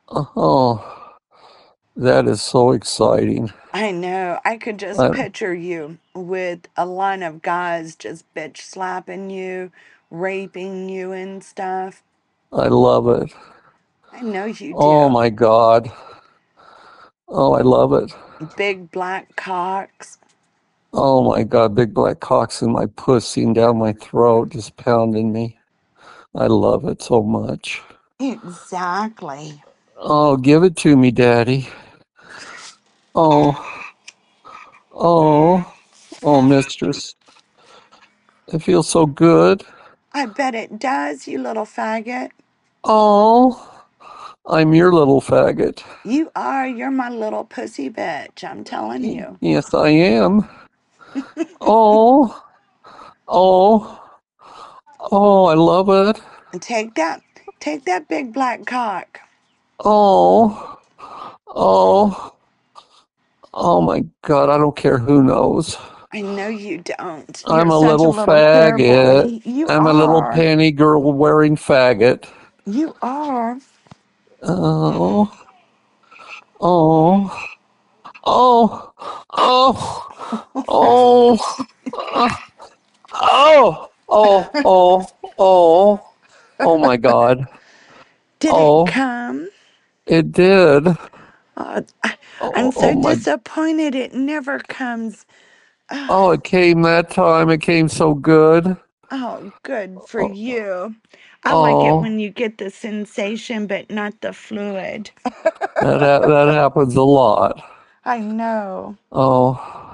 Oh, that is so exciting. I know. I could just I, picture you with a line of guys just bitch slapping you, raping you and stuff. I love it. I know you Oh do. my God. Oh, I love it. Big black cocks. Oh my God, big black cocks in my pussy and down my throat, just pounding me. I love it so much. Exactly. Oh, give it to me, Daddy. Oh, oh, oh, mistress. It feels so good. I bet it does, you little faggot. Oh, I'm your little faggot. You are. You're my little pussy bitch. I'm telling you. Yes, I am. Oh, oh, oh, I love it. And take that big black cock. Oh, oh, oh my God, I don't care who knows. I know you don't. You're I'm a such a little little hair faggot. boy. You I'm a little are. panty girl wearing faggot. You are. Oh, oh, oh, oh, oh, oh, oh, oh, oh, oh my God. Did it Oh, come? it did. I'm Oh, oh so my, disappointed it never comes. oh, it came that time. It came so good. Oh, good for Oh, you. I like it oh, when you get the sensation but not the fluid. that happens a lot. I know. Oh.